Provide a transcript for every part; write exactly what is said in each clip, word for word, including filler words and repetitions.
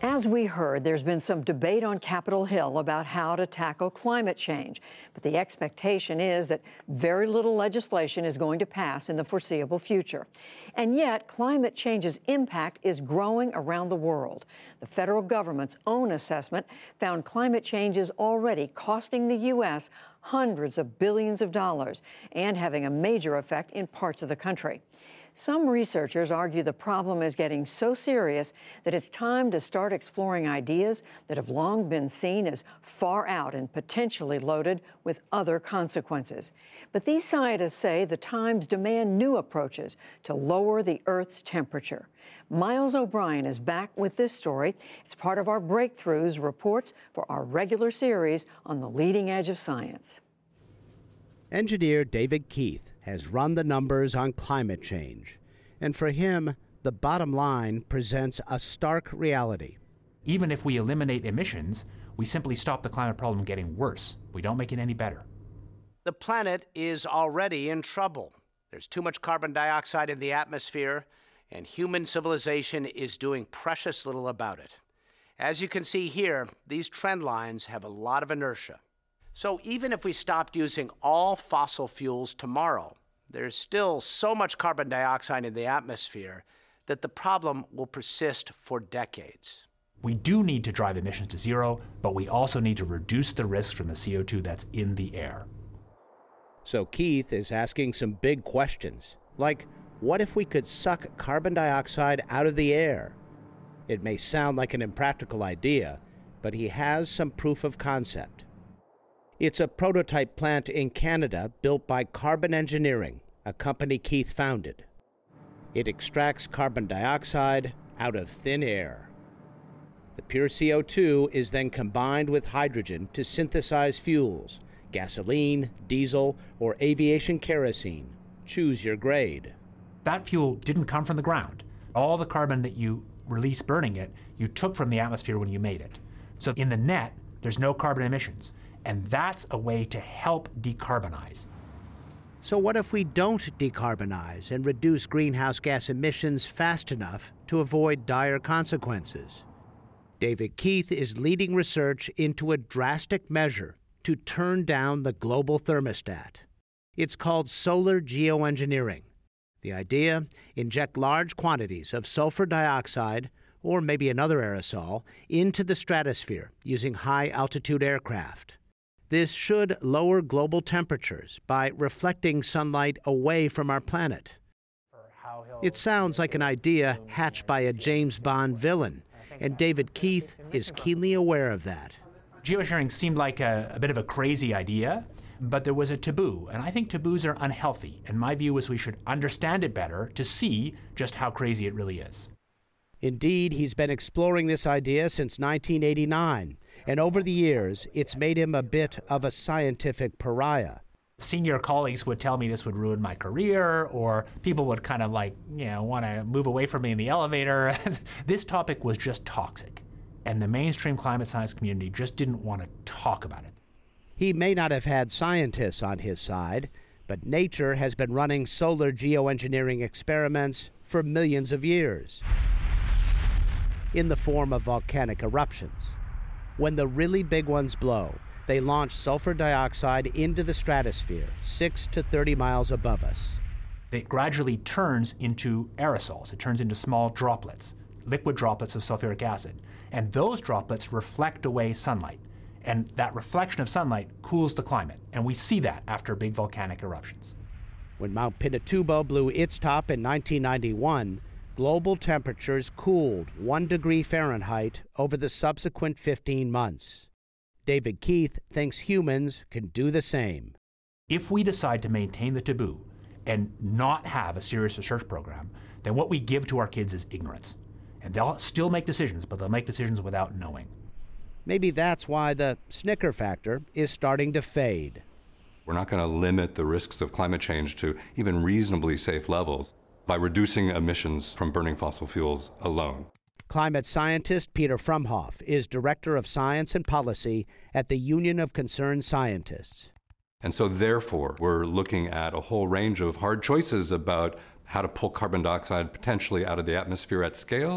As we heard, there's been some debate on Capitol Hill about how to tackle climate change. But the expectation is that very little legislation is going to pass in the foreseeable future. And yet, climate change's impact is growing around the world. The federal government's own assessment found climate change is already costing the U S hundreds of billions of dollars and having a major effect in parts of the country. Some researchers argue the problem is getting so serious that it's time to start exploring ideas that have long been seen as far out and potentially loaded with other consequences. But these scientists say the times demand new approaches to lower the Earth's temperature. Miles O'Brien is back with this story. It's part of our Breakthroughs reports for our regular series on the leading edge of science. Engineer David Keith has run the numbers on climate change. And for him, the bottom line presents a stark reality. Even if we eliminate emissions, we simply stop the climate problem getting worse. We don't make it any better. The planet is already in trouble. There's too much carbon dioxide in the atmosphere, and human civilization is doing precious little about it. As you can see here, these trend lines have a lot of inertia. So even if we stopped using all fossil fuels tomorrow, there's still so much carbon dioxide in the atmosphere that the problem will persist for decades. We do need to drive emissions to zero, but we also need to reduce the risks from the C O two that's in the air. So Keith is asking some big questions, like what if we could suck carbon dioxide out of the air? It may sound like an impractical idea, but he has some proof of concept. It's a prototype plant in Canada built by Carbon Engineering, a company Keith founded. It extracts carbon dioxide out of thin air. The pure C O two is then combined with hydrogen to synthesize fuels, gasoline, diesel, or aviation kerosene. Choose your grade. That fuel didn't come from the ground. All the carbon that you release burning it, you took from the atmosphere when you made it. So in the net, there's no carbon emissions. And that's a way to help decarbonize. So what if we don't decarbonize and reduce greenhouse gas emissions fast enough to avoid dire consequences? David Keith is leading research into a drastic measure to turn down the global thermostat. It's called solar geoengineering. The idea, inject large quantities of sulfur dioxide, or maybe another aerosol, into the stratosphere using high-altitude aircraft. This should lower global temperatures by reflecting sunlight away from our planet. It sounds like an idea hatched by a James Bond villain, and David Keith is keenly aware of that. Geoengineering seemed like a, a bit of a crazy idea, but there was a taboo, and I think taboos are unhealthy, and my view is we should understand it better to see just how crazy it really is. Indeed, he's been exploring this idea since nineteen eighty-nine, and over the years, it's made him a bit of a scientific pariah. Senior colleagues would tell me this would ruin my career, or people would kind of like, you know, want to move away from me in the elevator. This topic was just toxic, and the mainstream climate science community just didn't want to talk about it. He may not have had scientists on his side, but nature has been running solar geoengineering experiments for millions of years, in the form of volcanic eruptions. When the really big ones blow, they launch sulfur dioxide into the stratosphere, six to thirty miles above us. It gradually turns into aerosols. It turns into small droplets, liquid droplets of sulfuric acid. And those droplets reflect away sunlight. And that reflection of sunlight cools the climate. And we see that after big volcanic eruptions. When Mount Pinatubo blew its top in nineteen ninety-one, global temperatures cooled one degree Fahrenheit over the subsequent fifteen months. David Keith thinks humans can do the same. If we decide to maintain the taboo and not have a serious research program, then what we give to our kids is ignorance. And they'll still make decisions, but they'll make decisions without knowing. Maybe that's why the snicker factor is starting to fade. We're not going to limit the risks of climate change to even reasonably safe levels by reducing emissions from burning fossil fuels alone. Climate scientist Peter Frumhoff is Director of Science and Policy at the Union of Concerned Scientists. And so therefore, we're looking at a whole range of hard choices about how to pull carbon dioxide potentially out of the atmosphere at scale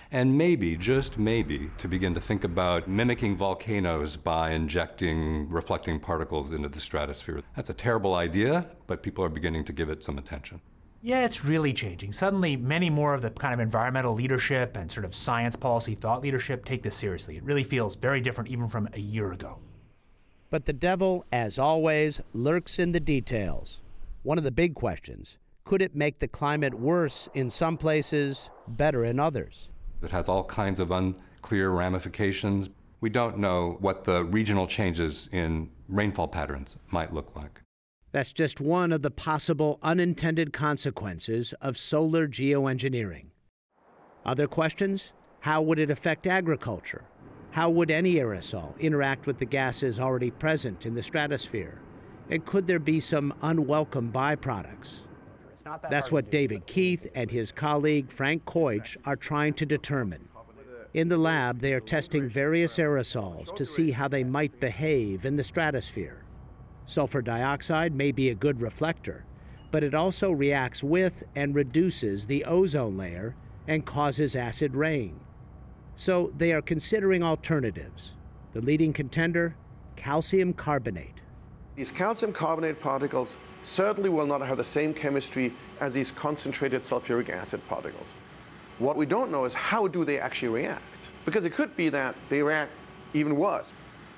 and maybe, just maybe, to begin to think about mimicking volcanoes by injecting reflecting particles into the stratosphere. That's a terrible idea, but people are beginning to give it some attention. Yeah, it's really changing. Suddenly, many more of the kind of environmental leadership and sort of science policy thought leadership take this seriously. It really feels very different even from a year ago. But the devil, as always, lurks in the details. One of the big questions: could it make the climate worse in some places, better in others? It has all kinds of unclear ramifications. We don't know what the regional changes in rainfall patterns might look like. That's just one of the possible unintended consequences of solar geoengineering. Other questions? How would it affect agriculture? How would any aerosol interact with the gases already present in the stratosphere? And could there be some unwelcome byproducts? That's what David Keith and his colleague Frank Koich are trying to determine. In the lab, they are testing various aerosols to see how they might behave in the stratosphere. Sulfur dioxide may be a good reflector, but it also reacts with and reduces the ozone layer and causes acid rain. So they are considering alternatives. The leading contender, calcium carbonate. These calcium carbonate particles certainly will not have the same chemistry as these concentrated sulfuric acid particles. What we don't know is how do they actually react, because it could be that they react even worse.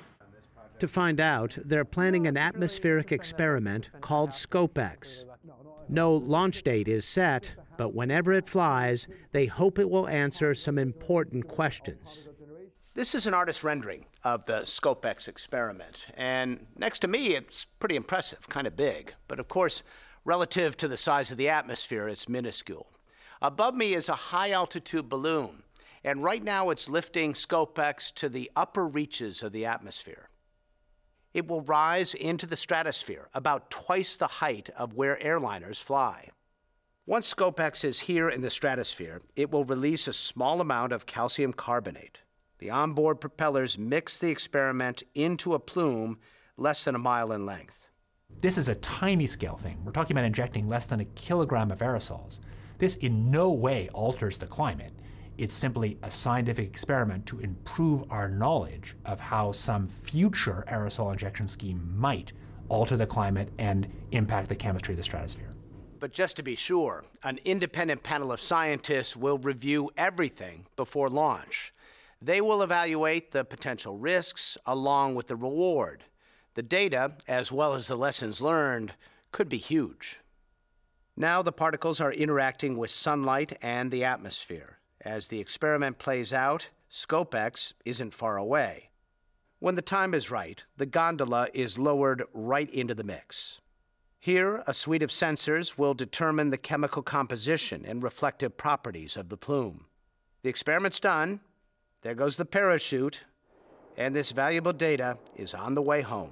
To find out, they're planning an atmospheric experiment called SCOPEX. No launch date is set, but whenever it flies, they hope it will answer some important questions. This is an artist rendering of the SCOPEX experiment, and next to me it's pretty impressive, kind of big, but of course, relative to the size of the atmosphere, it's minuscule. Above me is a high-altitude balloon, and right now it's lifting SCOPEX to the upper reaches of the atmosphere. It will rise into the stratosphere, about twice the height of where airliners fly. Once SCOPEX is here in the stratosphere, it will release a small amount of calcium carbonate. The onboard propellers mix the experiment into a plume less than a mile in length. This is a tiny scale thing. We're talking about injecting less than a kilogram of aerosols. This in no way alters the climate. It's simply a scientific experiment to improve our knowledge of how some future aerosol injection scheme might alter the climate and impact the chemistry of the stratosphere. But just to be sure, an independent panel of scientists will review everything before launch. They will evaluate the potential risks along with the reward. The data, as well as the lessons learned, could be huge. Now the particles are interacting with sunlight and the atmosphere. As the experiment plays out, SCOPEX isn't far away. When the time is right, the gondola is lowered right into the mix. Here, a suite of sensors will determine the chemical composition and reflective properties of the plume. The experiment's done. There goes the parachute, and this valuable data is on the way home.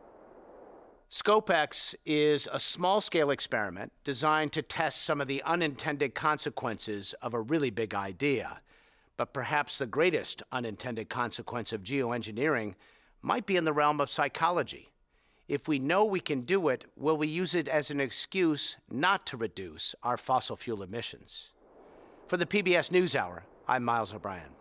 SCOPEX is a small-scale experiment designed to test some of the unintended consequences of a really big idea. But perhaps the greatest unintended consequence of geoengineering might be in the realm of psychology. If we know we can do it, will we use it as an excuse not to reduce our fossil fuel emissions? For the P B S NewsHour, I'm Miles O'Brien.